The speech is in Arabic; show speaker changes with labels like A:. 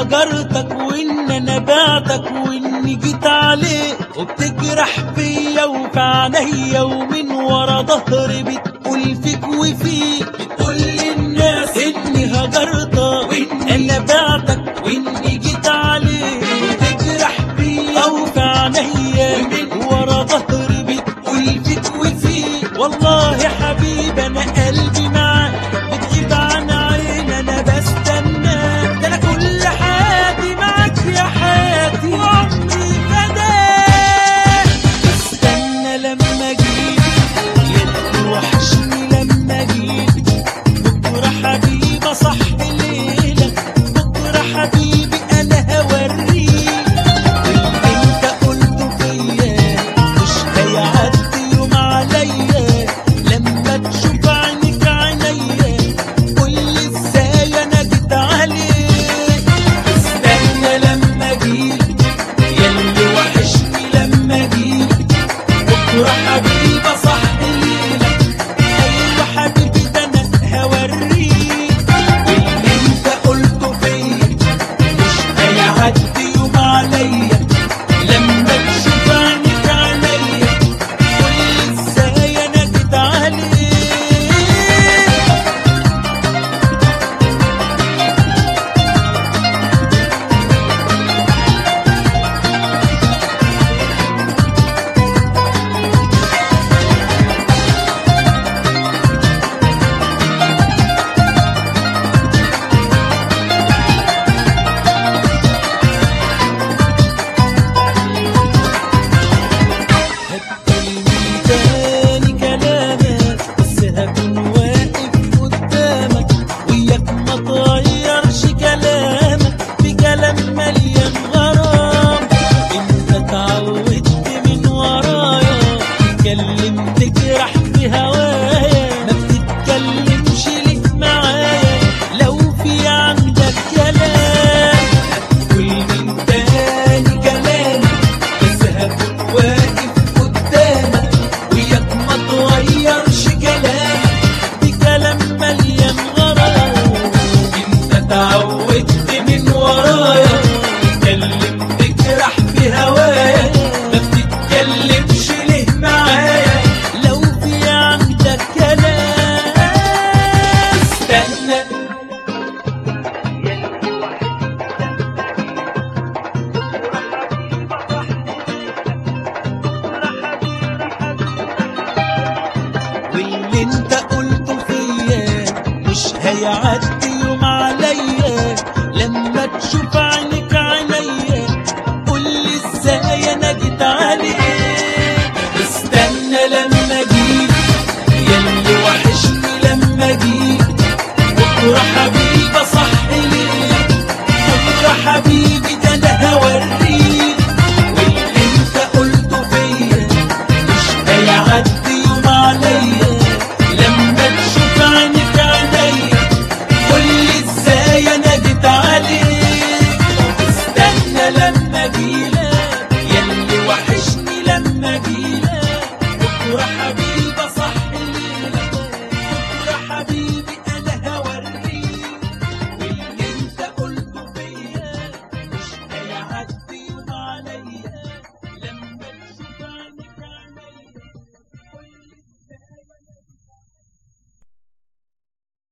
A: هجرتك وان انا بعتك واني جيت عليك، وبتجرح فيا وفي عينيا ومن ورا ظهري بتقول فيك وفيك، بتقول للناس اني هجرتك وان انا بعتك واني جيت عليك، وبتجرح فيا وفي عينيا ومن ورا ظهري بتقول فيك وفيك. والله يا حبيبي انا قلبي معاك، بتغيب عن عيني انا بستناك، ده انا كل حياتي معاك يا حياتي وعمري فداك. بستنى لما اجيلك يا وحشني لما اجيلك، بكره حبيبي اصحي ليلك، بكره حبيبي انا هوريك اللي انت قلته فيا مش هيعدي يوم عليا، لما تشوف عينك عينيا قولي ازاي انا جيت عليك. استنى لما اجيلك ياللي وحشني لما اجيلك، بكره حبيبي اصحي ليلك، ايوه حبيبي ده انا هوريك اللي انت قلته فيا مش هيعدي يوم عليا، لما تشوف عينك عينيا قولي ازاي انا جيت عليك. هتكلمني تاني كلامك بس هكون واقف قدامك، وياك ما تغيرش كلامك بكلام مليان غرام. انت اتعودت من ورايا تتكلم تجرح في هوايا، ما بتتكلمش ليك معايا لو في عندك كلام. هتقول من تاني كلامي بس هكون واقف قدامك، وياك ما تغيرش كلامك بكلام مليان غرام. انت اتعودت من ورايا تتكلم تجرح في هوايا، ما بتتكلمش ليه معايا لو في عندك كلام. استنى واللي انت قلته فيا مش هيعدي يوم عليا، لما تشوف عينك